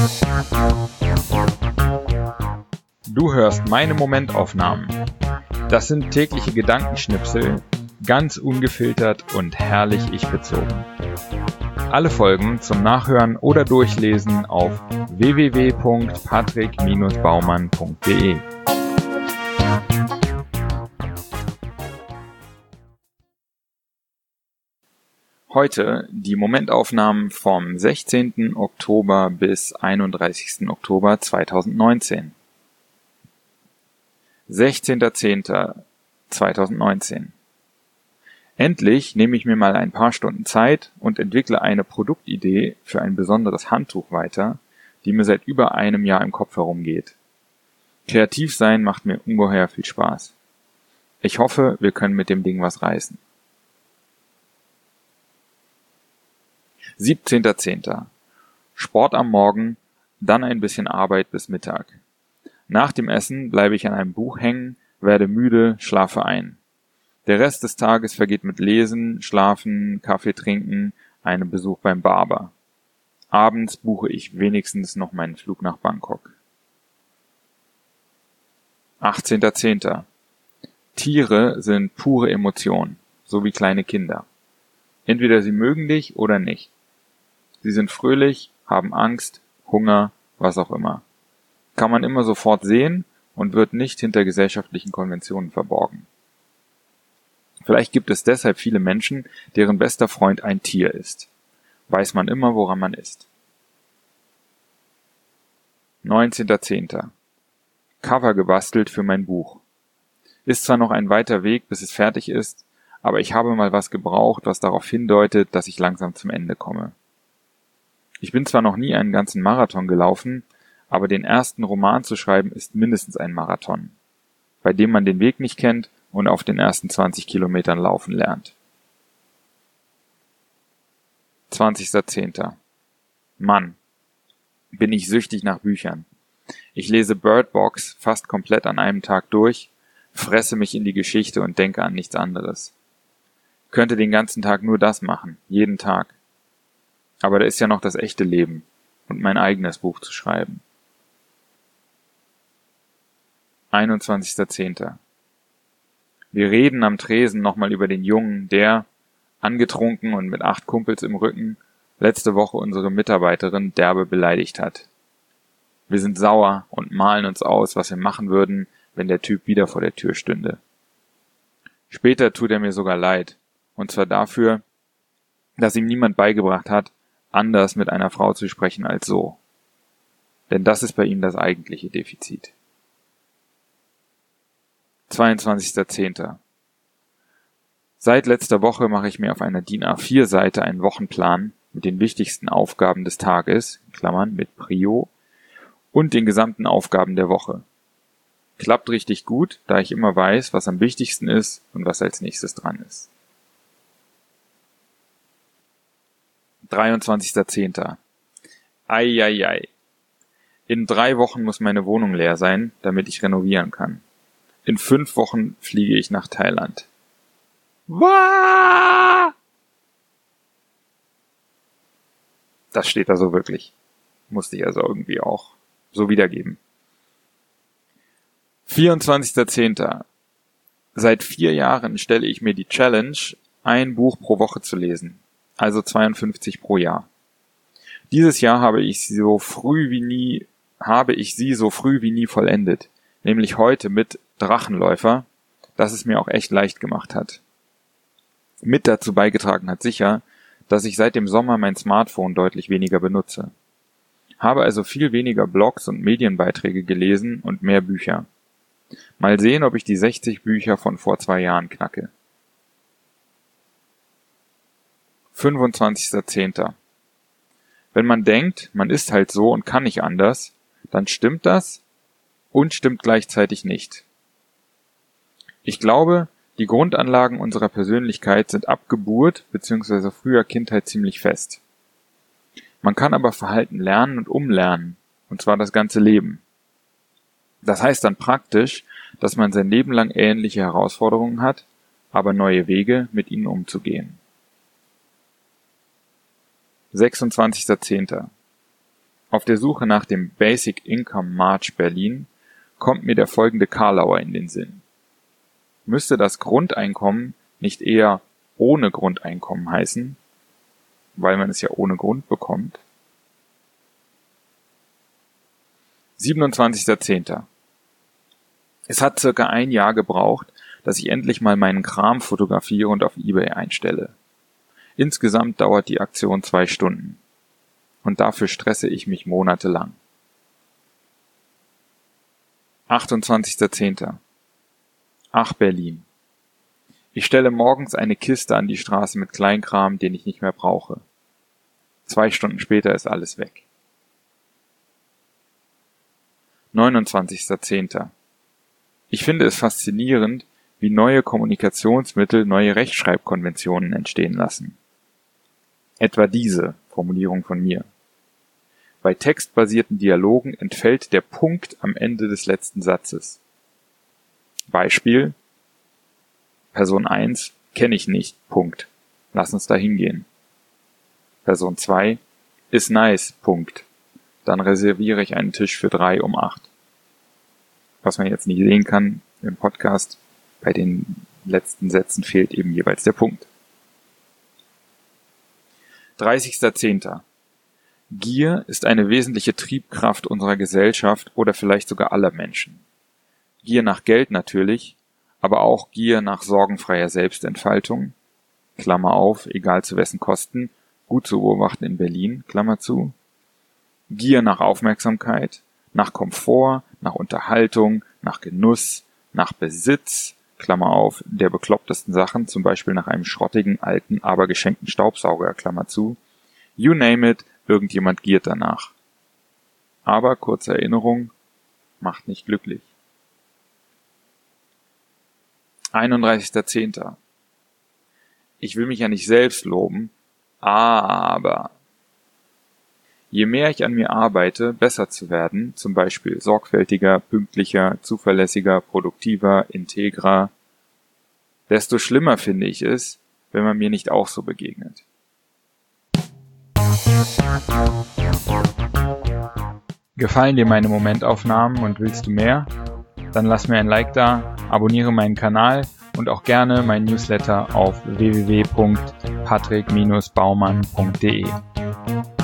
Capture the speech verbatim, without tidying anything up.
Du hörst meine Momentaufnahmen. Das sind tägliche Gedankenschnipsel, ganz ungefiltert und herrlich ich-bezogen. Alle Folgen zum Nachhören oder Durchlesen auf w w w punkt patrick Bindestrich baumann punkt de. Heute die Momentaufnahmen vom sechzehnten Oktober bis einunddreißigsten Oktober zweitausendneunzehn. sechzehnter zehnter zweitausendneunzehn. Endlich nehme ich mir mal ein paar Stunden Zeit und entwickle eine Produktidee für ein besonderes Handtuch weiter, die mir seit über einem Jahr im Kopf herumgeht. Kreativ sein macht mir ungeheuer viel Spaß. Ich hoffe, wir können mit dem Ding was reißen. siebzehnter zehnter. Sport am Morgen, dann ein bisschen Arbeit bis Mittag. Nach dem Essen bleibe ich an einem Buch hängen, werde müde, schlafe ein. Der Rest des Tages vergeht mit Lesen, Schlafen, Kaffee trinken, einem Besuch beim Barber. Abends buche ich wenigstens noch meinen Flug nach Bangkok. achtzehnter zehnter. Tiere sind pure Emotion, so wie kleine Kinder. Entweder sie mögen dich oder nicht. Sie sind fröhlich, haben Angst, Hunger, was auch immer. Kann man immer sofort sehen und wird nicht hinter gesellschaftlichen Konventionen verborgen. Vielleicht gibt es deshalb viele Menschen, deren bester Freund ein Tier ist. Weiß man immer, woran man ist. neunzehnter zehnter. Cover gebastelt für mein Buch. Ist zwar noch ein weiter Weg, bis es fertig ist, aber ich habe mal was gebraucht, was darauf hindeutet, dass ich langsam zum Ende komme. Ich bin zwar noch nie einen ganzen Marathon gelaufen, aber den ersten Roman zu schreiben ist mindestens ein Marathon, bei dem man den Weg nicht kennt und auf den ersten zwanzig Kilometern laufen lernt. zwanzigster zehnter. Mann, bin ich süchtig nach Büchern. Ich lese Bird Box fast komplett an einem Tag durch, fresse mich in die Geschichte und denke an nichts anderes. Könnte den ganzen Tag nur das machen, jeden Tag. Aber da ist ja noch das echte Leben und mein eigenes Buch zu schreiben. einundzwanzigster zehnter. Wir reden am Tresen nochmal über den Jungen, der, angetrunken und mit acht Kumpels im Rücken, letzte Woche unsere Mitarbeiterin derbe beleidigt hat. Wir sind sauer und malen uns aus, was wir machen würden, wenn der Typ wieder vor der Tür stünde. Später tut er mir sogar leid, und zwar dafür, dass ihm niemand beigebracht hat, anders mit einer Frau zu sprechen als so. Denn das ist bei ihm das eigentliche Defizit. zweiundzwanzigster zehnter. Seit letzter Woche mache ich mir auf einer D I N A vier Seite einen Wochenplan mit den wichtigsten Aufgaben des Tages, in Klammern mit Prio, und den gesamten Aufgaben der Woche. Klappt richtig gut, da ich immer weiß, was am wichtigsten ist und was als nächstes dran ist. dreiundzwanzigster zehnter. Eieiei. In drei Wochen muss meine Wohnung leer sein, damit ich renovieren kann. In fünf Wochen fliege ich nach Thailand. Wah! Das steht da so wirklich. Musste ich also irgendwie auch so wiedergeben. vierundzwanzigster zehnter. Seit vier Jahren stelle ich mir die Challenge, ein Buch pro Woche zu lesen. Also zweiundfünfzig pro Jahr. Dieses Jahr habe ich sie so früh wie nie, habe ich sie so früh wie nie vollendet. Nämlich heute mit Drachenläufer, das es mir auch echt leicht gemacht hat. Mit dazu beigetragen hat sicher, dass ich seit dem Sommer mein Smartphone deutlich weniger benutze. Habe also viel weniger Blogs und Medienbeiträge gelesen und mehr Bücher. Mal sehen, ob ich die sechzig Bücher von vor zwei Jahren knacke. fünfundzwanzigster zehnter. Wenn man denkt, man ist halt so und kann nicht anders, dann stimmt das und stimmt gleichzeitig nicht. Ich glaube, die Grundanlagen unserer Persönlichkeit sind ab Geburt bzw. früher Kindheit ziemlich fest. Man kann aber Verhalten lernen und umlernen, und zwar das ganze Leben. Das heißt dann praktisch, dass man sein Leben lang ähnliche Herausforderungen hat, aber neue Wege, mit ihnen umzugehen. sechsundzwanzigster zehnter. Auf der Suche nach dem Basic Income March Berlin kommt mir der folgende Karlauer in den Sinn. Müsste das Grundeinkommen nicht eher ohne Grundeinkommen heißen, weil man es ja ohne Grund bekommt? siebenundzwanzigster zehnter Es hat circa ein Jahr gebraucht, dass ich endlich mal meinen Kram fotografiere und auf eBay einstelle. Insgesamt dauert die Aktion zwei Stunden. Und dafür stresse ich mich monatelang. achtundzwanzigster zehnter Ach Berlin. Ich stelle morgens eine Kiste an die Straße mit Kleinkram, den ich nicht mehr brauche. Zwei Stunden später ist alles weg. neunundzwanzigster zehnter Ich finde es faszinierend, wie neue Kommunikationsmittel neue Rechtschreibkonventionen entstehen lassen. Etwa diese Formulierung von mir. Bei textbasierten Dialogen entfällt der Punkt am Ende des letzten Satzes. Beispiel: Person eins, kenne ich nicht, Punkt. Lass uns da hingehen. Person zwei, ist nice, Punkt. Dann reserviere ich einen Tisch für drei um acht. Was man jetzt nicht sehen kann im Podcast, bei den letzten Sätzen fehlt eben jeweils der Punkt. dreißigster zehnter Gier ist eine wesentliche Triebkraft unserer Gesellschaft oder vielleicht sogar aller Menschen. Gier nach Geld natürlich, aber auch Gier nach sorgenfreier Selbstentfaltung, Klammer auf, egal zu wessen Kosten, gut zu beobachten in Berlin, Klammer zu. Gier nach Aufmerksamkeit, nach Komfort, nach Unterhaltung, nach Genuss, nach Besitz, Klammer auf, der beklopptesten Sachen, zum Beispiel nach einem schrottigen, alten, aber geschenkten Staubsauger, Klammer zu. You name it, irgendjemand giert danach. Aber, kurze Erinnerung, macht nicht glücklich. einunddreißigster zehnter Ich will mich ja nicht selbst loben, aber je mehr ich an mir arbeite, besser zu werden, zum Beispiel sorgfältiger, pünktlicher, zuverlässiger, produktiver, integrer, desto schlimmer finde ich es, wenn man mir nicht auch so begegnet. Gefallen dir meine Momentaufnahmen und willst du mehr? Dann lass mir ein Like da, abonniere meinen Kanal und auch gerne mein Newsletter auf w w w punkt patrick Bindestrich baumann punkt d e.